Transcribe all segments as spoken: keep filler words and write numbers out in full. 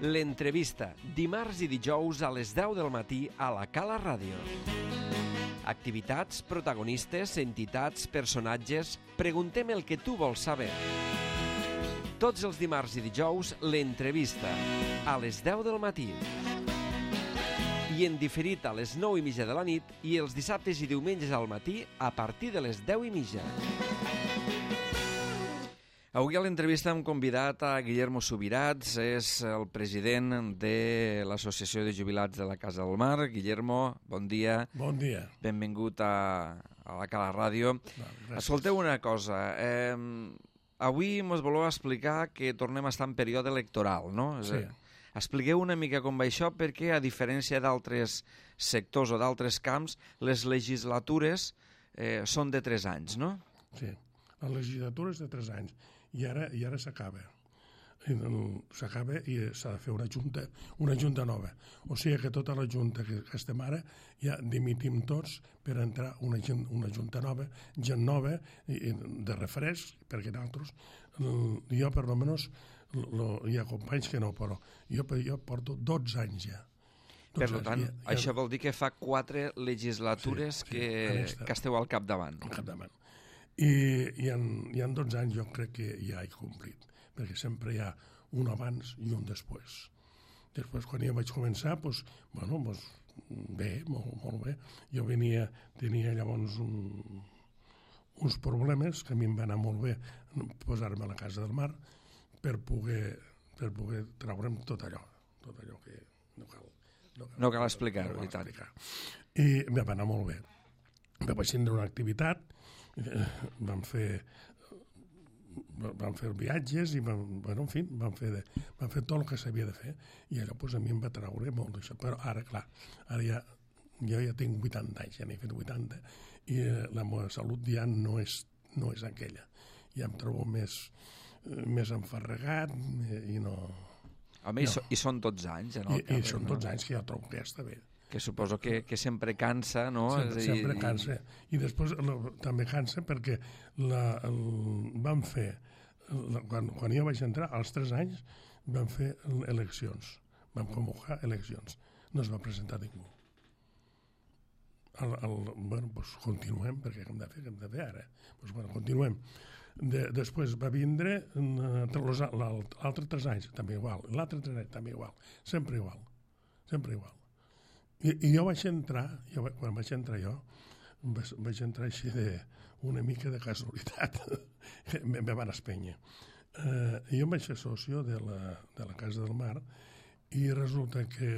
L'entrevista, dimarts i dijous a les deu del matí a la Cala Ràdio. Activitats, protagonistes, entitats, personatges... Preguntem el que tu vols saber. Tots els dimarts i dijous, l'entrevista, a les deu del matí. I en diferit a les nou i mitja de la nit i els dissabtes i diumenges al matí a partir de les deu i mitja. Avui a l'entrevista hem convidat a Guillermo Subirats, és el president de l'Associació de Jubilats de la Casa del Mar. Guillermo, bon dia. Bon dia. Benvingut a, a la Cala Ràdio. No, Escolteu una cosa, eh, avui ens voleu explicar que tornem a estar en període electoral, no? Sí. Expliqueu una mica com va això, perquè a diferència d'altres sectors o d'altres camps, les legislatures eh, són de tres anys, no? Sí, la legislatura és de tres anys i ara, i ara s'acaba. S'acaba i s'ha de fer una junta, una junta nova. O sigui que tota la junta que, que estem ara ja dimitim tots per entrar una, una junta nova, gent nova, i, i de refresc, perquè nosaltres, jo per lo menys, lo, hi ha companys que no, però jo, jo porto dotze anys ja. Per tant, ja, ja... això vol dir que fa quatre legislatures sí, sí, que, que esteu al capdavant. Al capdavant. I, i, en, i en dotze anys jo crec que ja he complit, perquè sempre hi ha un abans i un després. Després, quan jo vaig començar, doncs, bueno, doncs, bé, molt, molt bé. Jo venia, tenia llavors un, uns problemes que a mi em va anar molt bé posar-me a la Casa del Mar per poder, per poder traure'm tot allò, tot allò que no cal, no cal, no cal explicar-ho, no i tant. I em va anar molt bé. Vaig tindre una activitat, vam fer vam fer viatges i vam, bueno, en fi, vam fer, de, vam fer tot el que s'havia de fer i allò pues, a mi em va treure molt d'això, però ara clar, ara ja jo ja tinc vuitanta anys, ja n'he fet vuitanta i eh, la meva salut ja no és, no és aquella, ja em trobo més, eh, més enfarregat i no... Home, no. I, so, i són dotze anys, en el I, i són dotze anys que jo trobo que ja està bé. Que suposo que, que sempre cansa, no? Sempre, sempre cansa. I després la, també cansa perquè la, el, vam fer, la, quan, quan jo vaig entrar, als tres anys, vam fer eleccions. Vam convocar eleccions. No es va presentar ningú. El, el, bueno, doncs continuem, perquè què hem de fer? Què hem de fer ara? Doncs, bueno, continuem. De, després va vindre l'altre tres anys, també igual. L'altre tres anys, també igual. Sempre igual. Sempre igual. I, i jo vaig entrar, jo, quan vaig entrar jo, vaig, vaig entrar així de, una mica de casualitat, me, me van espènyer. Uh, jo em vaig ser socio de la, de la Casa del Mar i resulta que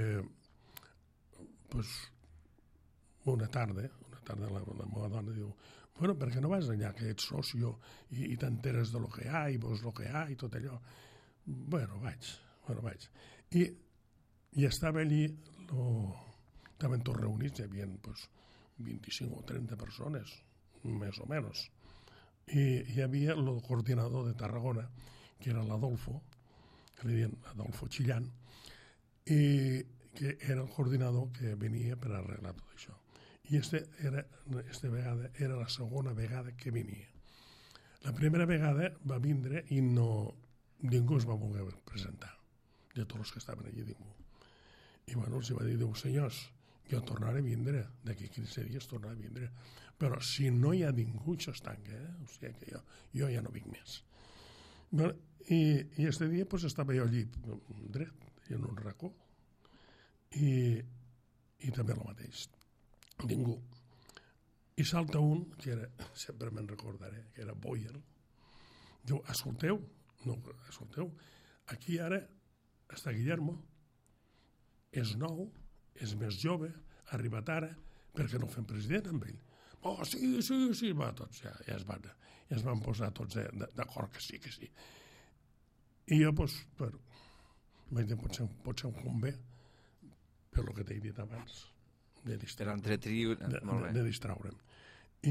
pues, una tarda, una tarda la, la meva dona diu, bueno, per què no vas allà que ets socio i, i t'enteres de lo que hi ha i veus lo que hi ha i tot allò? Bueno, vaig, bueno, vaig. I, i estava allí lo... Estaven tots reunits, hi havia pues, vint-i-cinc o trenta persones, més o menys. I hi havia el coordinador de Tarragona, que era l'Adolfo, que li diuen Adolfo Chillán, i que era el coordinador que venia per arreglar tot això. I este era, esta vegada era la segona vegada que venia. La primera vegada va vindre i no, ningú es va voler presentar, de tots els que estaven allí, ningú. I bueno, els va dir, diu, senyors, jo tornaré a vindre, d'aquí quinze dies tornaré a vindre, però si no hi ha ningú, això es tanca, eh? O sigui que jo, jo ja no vinc més. Bueno, i, i este dia pues, estava jo allí dret, en un racó, i, i també el mateix, ningú. I salta un, que era, sempre me'n recordaré, que era Boyer, diu, escolteu, no, escolteu, aquí ara està Guillermo, és nou, és més jove, ha arribat ara, per què no fem president amb ell? Oh, sí, sí, sí, va, tots ja, ja, es, van, ja es van posar tots d'acord que sí, que sí. I jo, doncs, bueno, vaig dir, potser, potser em convé, per lo que t'he dit abans, de distraure'm. De, de, de distraure'm. I,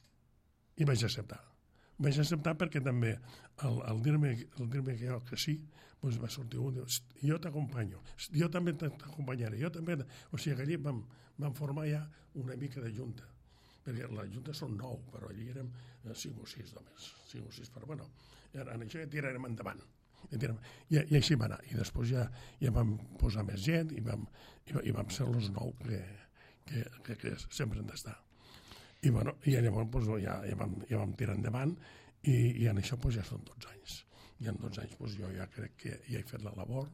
I vaig acceptar. Vaig acceptar perquè també al, al dir-me al dir-me que jo que sí, doncs va sortir un, jo t'acompanyo, jo també t'acompanyaré, jo també... O sigui que allí vam, vam formar ja una mica de junta, perquè la junta són nou, però allí érem cinc o sis només, cinc o sis, però bueno, en això ja tirarem endavant. I, i, i així va anar. I després ja, ja vam posar més gent i vam, i, i vam ser els nou que, que, que, que sempre hem d'estar. I, bueno, i llavors pues, ja, ja, vam, ja vam tirar endavant i, i en això pues, ja són dotze anys. I en dotze anys pues, jo ja crec que ja he fet la labor,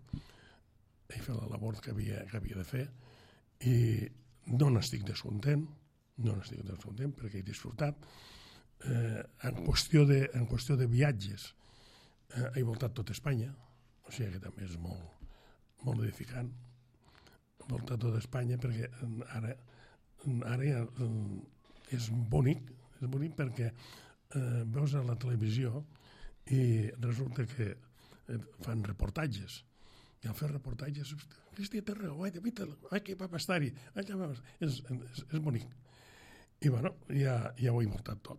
he fet la labor que havia, que havia de fer i no n'estic descontent, no n'estic descontent perquè he disfrutat. Eh, en, qüestió de, en qüestió de viatges eh, he voltat tot Espanya, o sigui que també és molt, molt edificant. He voltat tot Espanya perquè ara, ara ja, és bonic, és bonic perquè eh, veus a la televisió i resulta que fan reportatges. I al fer reportatges, Cristi Terreu, ai, ai, que va estar-hi, ai, que va estar-hi. És, és, és bonic. I bueno, ja, ja ho he voltat tot.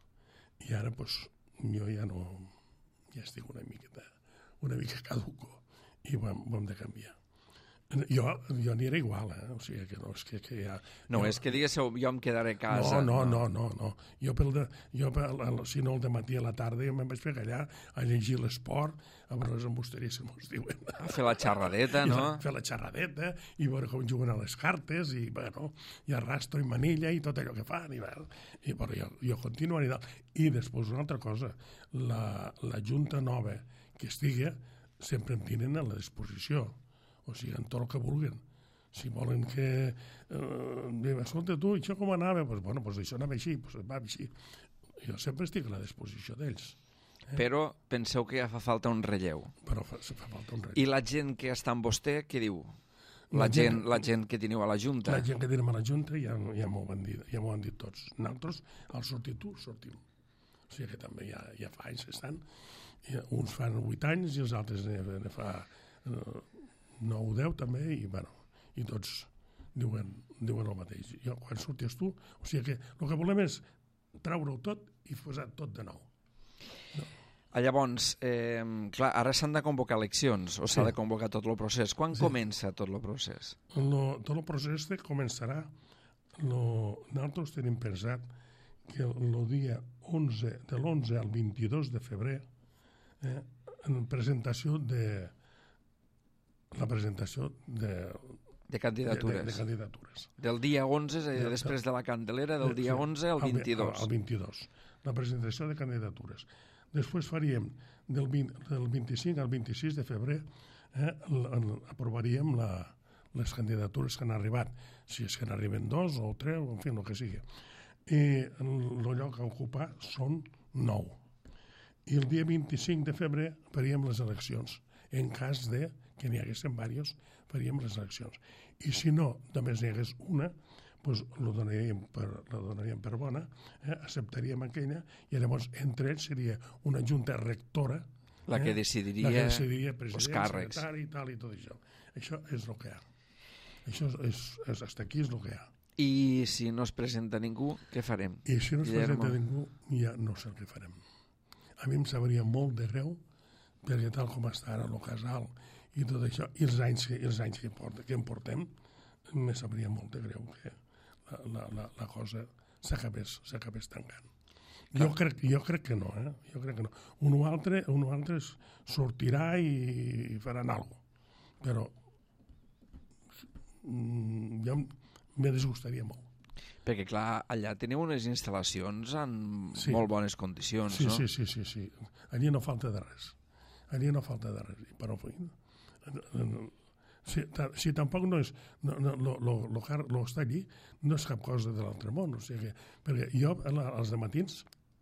I ara, doncs, jo ja no... ja estic una miqueta, una mica caduco i ho hem, ho hem de canviar. Jo, jo n'hi era igual, eh? O sigui que no, és que, que ja... No, jo... és que diguéssiu, jo em quedaré a casa. No, no, no, no, no. Jo, pel de, jo pel, si no, el dematí a la tarda, jo me'n vaig fer allà a llegir l'esport, a veure les embusteries, com es diuen. A fer la xerradeta, no? I fer la xerradeta, i veure com juguen a les cartes, i, bueno, i arrastro i manilla, i tot allò que fan, i, bueno, i però jo, jo continuo i tal. I després una altra cosa, la, la junta nova que estigui, sempre em tenen a la disposició. O sigui, en tot el que vulguin. Si volen que... Eh, escolta, tu, això com anava? Pues, bueno, pues això anava així, pues va així. Jo sempre estic a la disposició d'ells. Eh? Però penseu que ja fa falta un relleu. Però fa, fa falta un relleu. I la gent que està amb vostè, què diu? La, la, gent, gent, la gent que teniu a la Junta? La gent que tenim a la Junta ja, ja m'ho han dit, ja m'ho han dit tots. Nosaltres, al sortir tu, sortim. O sigui que també ja, ja fa anys que estan. I uns fan vuit anys i els altres ne, ne fa... Eh, nou o deu també, i, bueno, i tots diuen, diuen el mateix. Jo, quan sorties tu, o sigui que el que volem és treure-ho tot i posar tot de nou. No. Llavors, eh, clar, ara s'han de convocar eleccions, o s'ha sí. de convocar tot el procés. Quan sí. comença tot el procés? Lo, tot el procés començarà, lo, nosaltres tenim pensat que el dia onze, de l'onze al vint-i-dos de febrer, eh, en presentació de la presentació de, de candidatures. De, de, de candidatures. Del dia onze, és a dir, després de la Candelera, del dia onze al vint-i-dos. Al vint-i-dos. La presentació de candidatures. Després faríem del, vint, del vint-i-cinc al vint-i-sis de febrer, eh, l, l, aprovaríem la, les candidatures que han arribat, si és que n'arriben dos o tres, o en fi, el que sigui. I el lloc a ocupar són nou. I el dia vint-i-cinc de febrer faríem les eleccions, en cas de que n'hi haguessin diversos, faríem les eleccions. I si no, només n'hi hagués una, doncs la donaríem per, la donaríem per bona, eh? acceptaríem aquella, i llavors entre ells seria una junta rectora, la que decidiria, eh? la que decidiria president, els càrrecs, secretari i tal, i tot això. Això és el que hi ha. Això és, és, és, hasta aquí és el que hi ha. I si no es presenta ningú, què farem? I si no es Guillermo? presenta ningú, ja no sé el que farem. A mi em sabria molt de greu, perquè tal com està ara el casal i tot això, i els anys que, els anys que, porta, que em portem, me sabria molt de greu que la, la, la, la cosa s'acabés s'acabés tancant. Jo crec, jo crec que no, eh? Jo crec que no. Un o altre, un o altre sortirà i, i faran alguna cosa. Però mm, jo me disgustaria molt. Perquè, clar, allà teniu unes instal·lacions en sí. molt bones condicions, sí, no? Sí, sí, sí, sí. Allí no falta de res. Allí no falta de res. Però, si, si tampoc no és... No, no, lo, lo, lo, lo està allí no és cap cosa de l'altre món. O sigui que, perquè jo, als dematins,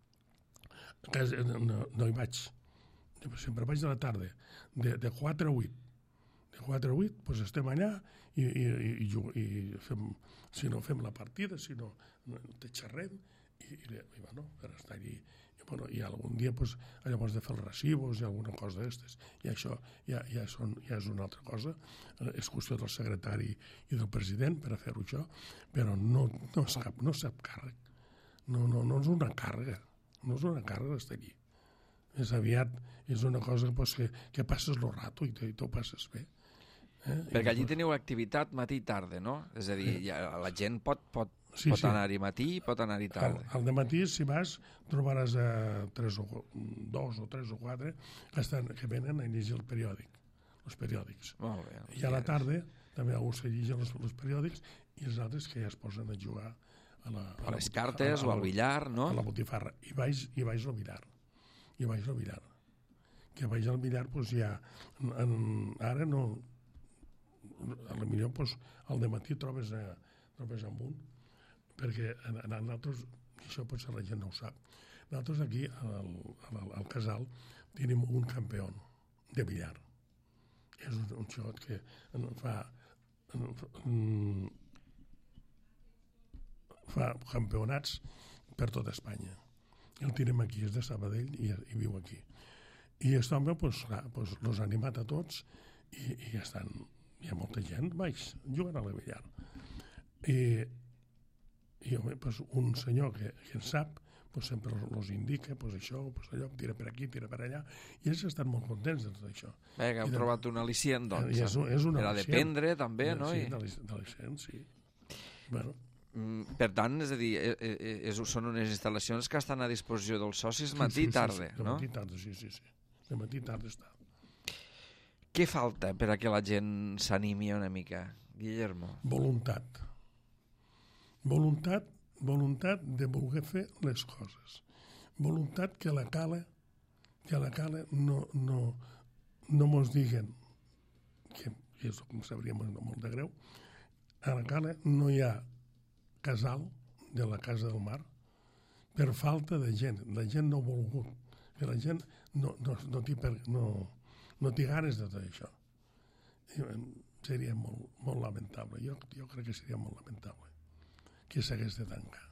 no, no hi vaig. Sempre vaig de la tarda, de, de quatre a vuit. De quatre a vuit, doncs estem allà i, i, i, i fem, si no fem la partida, si no, no te xerrem i, i, i bueno, per estar allí. I, bueno, i algun dia pues, llavors de fer els recibos i alguna cosa d'aquestes. I això ja, ja, són, ja és una altra cosa. És qüestió del secretari i del president per a fer-ho això, però no, no, és cap, no és cap càrrec. No, no, no és una càrrega. No és una càrrega estar allí. És aviat, és una cosa pues, que, que passes el rato i t'ho passes bé. Eh? Perquè allí teniu activitat matí i tarda, no? És a dir, ja, la gent pot, pot, Sí, pot sí. anar-hi matí i pot anar-hi Al, tarda. al dematí, si vas, trobaràs a tres o, dos o tres o quatre que, estan, que venen a llegir el periòdic, els periòdics. Molt bé. I a la tarda també alguns que llegeixen els, els periòdics i els altres que ja es posen a jugar a, la, A les cartes o al billar, no? A la botifarra. I vaig, i vaig al billar. I vaig al billar. Que vaig al billar, doncs ja... En, en, ara no... A la millor, doncs, al dematí trobes, a, trobes amb un, perquè en, en nosaltres, això potser la gent no ho sap, nosaltres aquí al, al, al casal tenim un campió de billar. És un, un xot que fa, fa campionats per tota Espanya. El tenim aquí, és de Sabadell i, i viu aquí. I aquest home, doncs, clar, doncs, los ha animat a tots i, i ja estan, hi ha molta gent, vaig, jugant a la billar. I I home, pues, un senyor que, que en sap pues, sempre els indica pues, això, pues, allò, tira per aquí, tira per allà, i ells estan molt contents d'això. Bé, que heu I trobat un al·licient, doncs. és, és un per a al·licient. dependre, també, Sí, no? Sí, I... d'al·licient, sí. Bueno, Mm, Per tant, és a dir, eh, eh, és, són unes instal·lacions que estan a disposició dels socis sí, matí sí, i tarda, sí, sí, de no? matí i tarda, sí, sí, sí. De matí i tarda està. Què falta per a que la gent s'animi una mica, Guillermo? Voluntat. Voluntat, voluntat de voler fer les coses. Voluntat que la cala, que la cala no, no, no mos diguen, que, que és com sabríem molt de greu, a la cala no hi ha casal de la Casa del Mar per falta de gent. La gent no ha volgut. Que la gent no, no, no, té, per, no, no té ganes de tot això. I, seria molt, molt lamentable. Jo, jo crec que seria molt lamentable que s'hagués de tancar.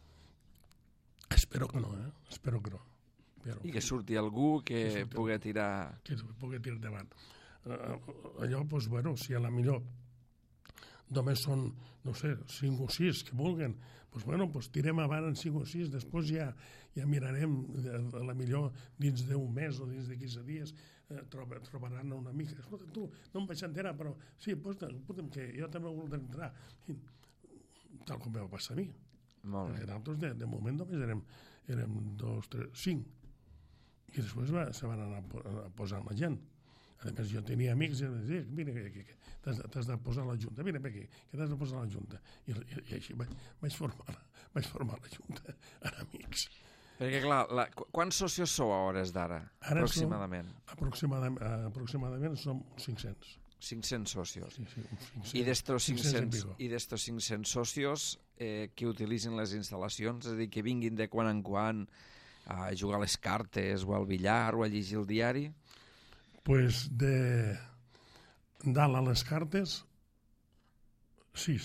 Espero que no, eh? Espero que no. Però, I que surti algú que, que surti pugui algú. tirar... Que pugui tirar endavant. Uh, allò, doncs, bueno, si a la millor només són, no sé, cinc o sis que vulguen, doncs, bueno, doncs tirem avant en cinc o sis, després ja, ja mirarem, a la millor dins d'un mes o dins de quinze dies eh, trob, trobaran una mica. Escolta, tu, no em vaig enterar, però sí, doncs, escolta'm, que jo també vull entrar. I, tal com va passar a mi. Molt bé. Nosaltres, de, de moment, només érem, érem dos, tres, cinc. I després va, se van anar a posar la gent. A més, jo tenia amics i em deia, mira, que, que, que t'has de posar a la Junta, vine per aquí, que t'has de posar a la Junta. I, i, i així vaig, vaig, formar, vaig formar la Junta en amics. Perquè, clar, la, qu- quants socios sou a hores d'ara, Ara aproximadament? Som, aproximadament, aproximadament som cinc-cents. cinc-cents socios. Sí, sí, uns cinc-cents. I d'estos cinc-cents, i pico. i d'estos cinc-cents socios eh, que utilitzen les instal·lacions, és a dir, que vinguin de quan en quan a jugar a les cartes o al billar o a llegir el diari? Pues de dalt a les cartes, sis.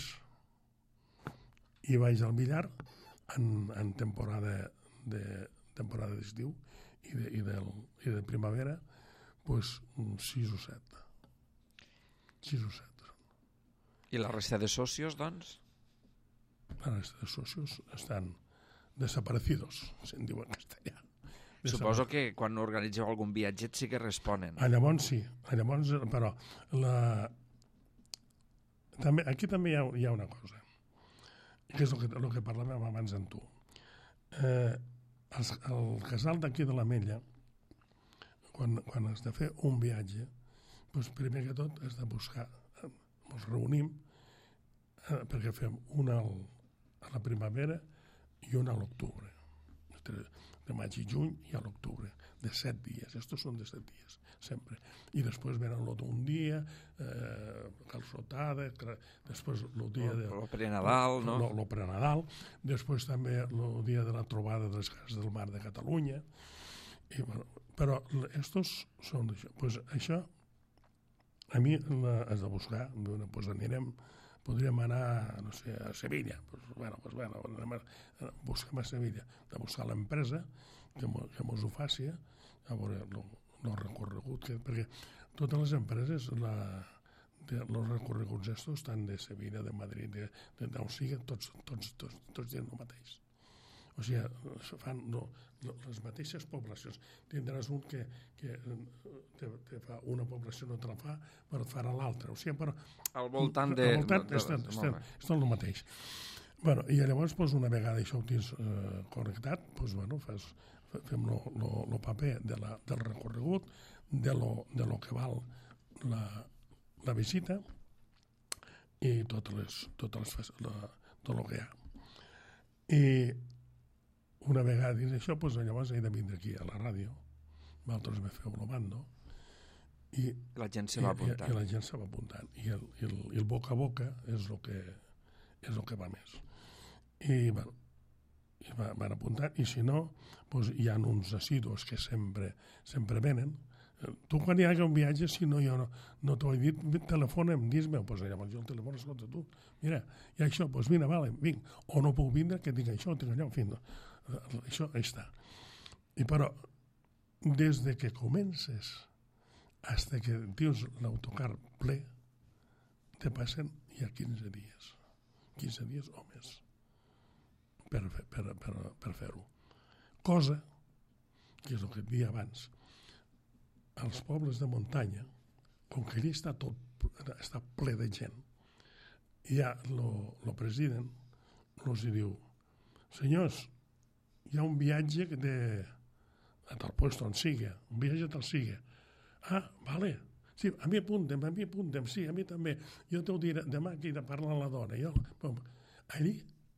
I vaig al billar en, en temporada de temporada d'estiu i de, i, del, i de primavera, pues sis o set. Sis o set. I la resta de socios, doncs? La resta de socios estan desaparecidos, se'n diu en castellà. Suposo que quan organitzeu algun viatget sí que responen. A llavors sí, a llavors, però la... també, aquí també hi ha, hi ha una cosa, que és el que, el que parlàvem abans amb tu. Eh, el, el casal d'aquí de l'Ametlla, quan, quan has de fer un viatge, doncs primer que tot has de buscar, ens reunim, eh, perquè fem una al, a la primavera i una a l'octubre. De maig i juny i a l'octubre, de set dies. Estos són de set dies, sempre. I després venen l'ot un dia, eh, calçotada, després el dia de... El prenadal, no? El prenadal, després també el dia de la trobada de les cases del mar de Catalunya. I, bueno, però estos són d'això. Pues això, a mi has de buscar, bueno, pues anirem, podríem anar, no sé, a Sevilla. Pues, bueno, pues, bueno, anem a, busquem a Sevilla, de buscar l'empresa que, mo, que mos ho faci, a veure el recorregut, que, perquè totes les empreses, la, de, els recorreguts estos estan de Sevilla, de Madrid, de, de, de on sigui, tots, tots, tots, tots diuen el mateix. o sigui, fan no, no, les mateixes poblacions. Tindràs un que, que te, te fa una població, no te la fa, però et farà l'altra. O sigui, però... Al voltant de... Al voltant de, estan, estan, estan el mateix. Bueno, i llavors, doncs, una vegada això ho tens eh, connectat, doncs, bueno, fas, fem el paper de la, del recorregut, de lo, de lo que val la, la visita i totes les, totes les, la, tot el que hi ha. I una vegada dins això, doncs, llavors he de vindre aquí a la ràdio, vosaltres me feu el bando, i la gent se va apuntant. I, i la gent se va apuntant. I el, i el, i el boca a boca és el que, és el que va més. I, bueno, i va, van apuntant, i si no, doncs hi ha uns assidus que sempre, sempre venen. Tu quan hi hagi un viatge, si no, jo no, no t'ho he dit, telefona'm, dis-me, doncs llavors jo el telèfon, escolta tu, mira, i això, doncs vine, vale, vinc, o no puc vindre, que tinc això, tinc allò, en fi, no. Això està. I però, des de que comences fins que dius l'autocar ple, te passen ja quinze dies. quinze dies o més per, per, per, per fer-ho. Cosa, que és el que et dia abans, als pobles de muntanya, com que allà està tot està ple de gent, ja el president els diu, senyors, hi ha un viatge de a tal lloc on sigui, un viatge a tal sigui. Ah, vale, sí, a mi apuntem, a mi apuntem, sí, a mi també. Jo t'ho diré demà que he de parlar a la dona. Jo, allí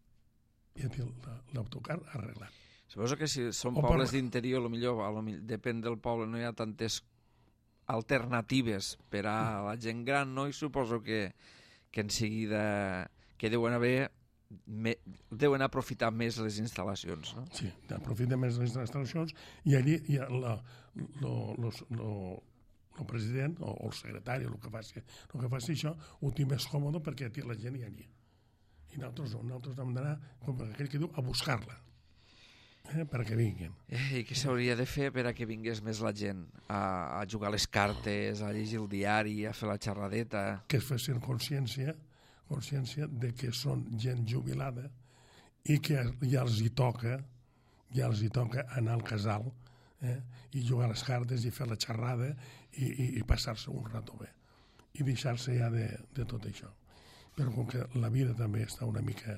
ja té l'autocar arreglat. Suposo que si són pobles d'interior, potser depèn del poble, no hi ha tantes alternatives per a la gent gran, no? I suposo que, que en seguida que deuen haver Me, deuen aprofitar més les instal·lacions, no? Sí, aprofiten més les instal·lacions i allí hi ha la, lo, los, lo, el president o el secretari, el que faci, el que faci això, ho té més còmode perquè té la gent i allí. I nosaltres no, nosaltres hem d'anar, com aquell que diu, a buscar-la, eh, perquè vinguin. I què s'hauria de fer per a que vingués més la gent? A, a jugar les cartes, a llegir el diari, a fer la xerradeta? Que es fessin consciència consciència de que són gent jubilada i que ja els hi toca ja els hi toca anar al casal eh, i jugar les cartes i fer la xerrada i, i, i passar-se un rato bé i deixar-se ja de, de tot això. Però com que la vida també està una mica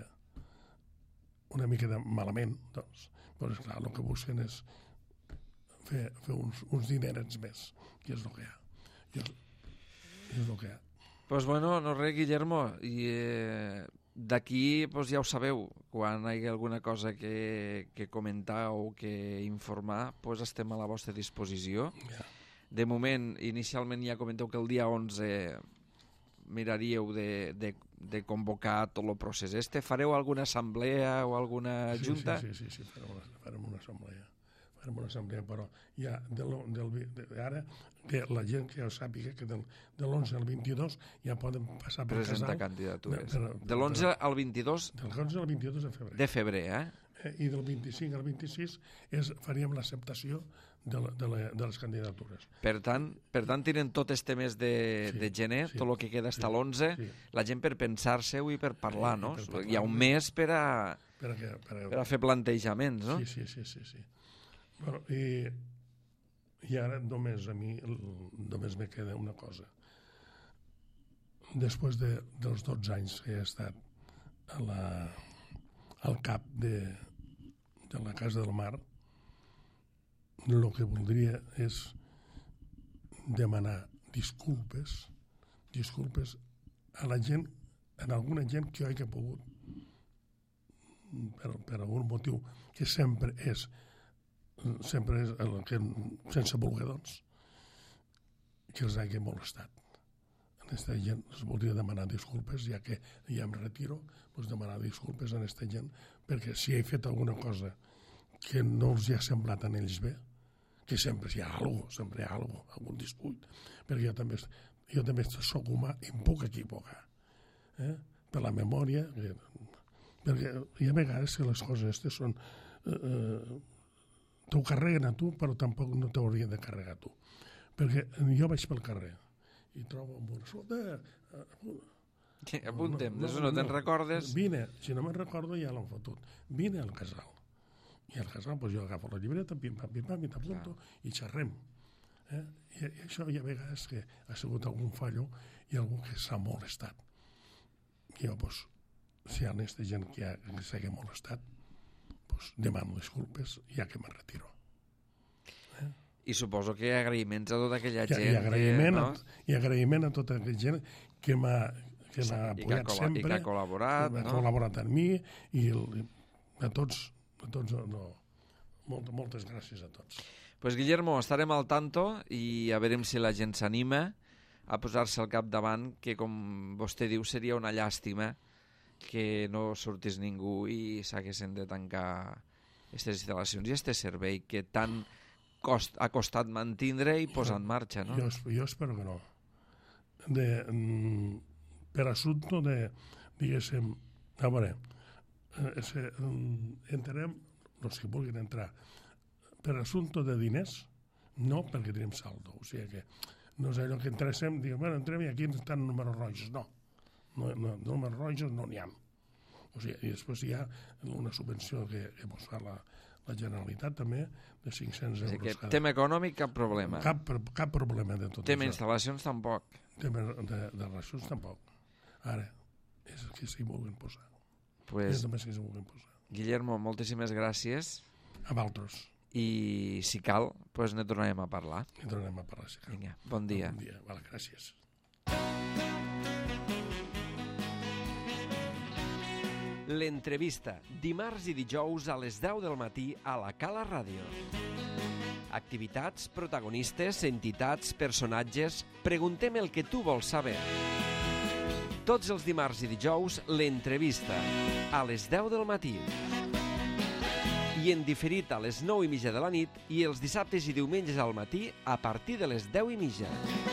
una mica de malament, doncs, doncs clar, el que busquen és fer, fer uns, uns dinerets més, que és el que hi ha. I és, és el que hi ha. Pues bueno, no res, Guillermo, i eh, d'aquí pues ja ho sabeu, quan hi hagi alguna cosa que, que comentar o que informar, pues estem a la vostra disposició. Yeah. De moment, inicialment ja comenteu que el dia onze miraríeu de, de, de convocar tot el procés este. Fareu alguna assemblea o alguna sí, junta? Sí, sí, sí, sí farem, una, farem una assemblea. Farem una assemblea, però ja de, del, de, ara que la gent que ja sàpiga que del, de l'onze al vint-i-dos ja poden passar per presentar casal. Candidatures. Per, per, de l'onze al vint-i-dos? Del onze al vint-i-dos de febrer. De febrer, eh? eh? I del vint-i-cinc al vint-i-sis és, faríem l'acceptació de, la, de, la, de les candidatures. Per tant, per tant tenen tot este mes de, sí, de gener, sí, tot el que queda fins a sí, l'onze, sí. La gent per pensar-se-ho i per parlar, sí, no? Per parlar, hi ha un mes per a, per a, que, per a, per a fer plantejaments, no? Sí, sí, sí, sí, sí. Bueno, i, i ara només a mi només me queda una cosa. Després de, dels dotze anys que he estat a la, al cap de, de la Casa del Mar, el que voldria és demanar disculpes disculpes a la gent, a alguna gent que jo hagi pogut per, per algun motiu que sempre és sempre és el que, sense voler, doncs, que els hagi molestat. A aquesta gent es voldria demanar disculpes, ja que ja em retiro, doncs demanar disculpes a aquesta gent, perquè si he fet alguna cosa que no els ha semblat a ells bé, que sempre hi ha alguna cosa, sempre hi ha alguna cosa, algun disput, perquè jo també, jo també soc humà i em puc equivocar, eh? Per la memòria, eh? Perquè hi ha vegades que les coses aquestes són... Eh, eh, t'ho carreguen a tu, però tampoc no t'haurien de carregar a tu. Perquè jo vaig pel carrer i trobo un bon... Sí, apuntem, no, no, no, no te'n recordes? Vine, si no me'n recordo ja l'han fotut. Vine al casal. I al casal doncs jo agafo la llibreta, pim-pam, pim-pam, i t'apunto, i xerrem. Eh? I, I això hi ha vegades que ha sigut algun fallo i algú que s'ha molestat. I jo, doncs, si hi ha aquesta gent que, ha, que s'hagi molestat, doncs demano disculpes, ja que me'n retiro. Eh? I suposo que agraïments a tota aquella gent. I, i, agraïment, que, no? a, I agraïment a tota aquella gent que m'ha que m'ha apoyat I que ha, sempre. I que ha col·laborat. Que ha no? col·laborat amb mi i el, a tots, a tots no, molt, moltes gràcies a tots. Pues Guillermo, estarem al tanto i a veure si la gent s'anima a posar-se al capdavant, que com vostè diu seria una llàstima que no sortís ningú i s'haguessin de tancar aquestes instal·lacions i aquest servei que tant cost, ha costat mantindre i posar en marxa, no? Jo, jo espero que no. De, mm, per assumpte de, diguéssim, a veure, eh, se, mm, entrarem, els que vulguin entrar, per assumpte de diners, no perquè tenim saldo. O sigui que no és allò que entréssim, diguem, bueno, entrem i aquí estan números rojos. No, no, no números rojos no n'hi ha. O sigui, i després hi ha una subvenció que, que ens fa la, la Generalitat també, de cinc-cents euros. Que cada... tema econòmic, cap problema. Cap, cap problema de tot tema això. instal·lacions, tampoc. Tema de, de relacions, tampoc. Ara, és el que s'hi vulguin posar. Pues, és només que s'hi vulguin posar. Guillermo, moltíssimes gràcies. A vosaltres. I si cal, pues ne tornarem a parlar. Ne tornarem a parlar, si cal. Vinga, bon dia. Bon dia, vale, gràcies. L'entrevista, dimarts i dijous a les deu del matí a la Cala Ràdio. Activitats, protagonistes, entitats, personatges... Preguntem el que tu vols saber. Tots els dimarts i dijous, l'entrevista, a les deu del matí. I en diferit a les nou i mitja de la nit i els dissabtes i diumenges al matí a partir de les deu i mitja.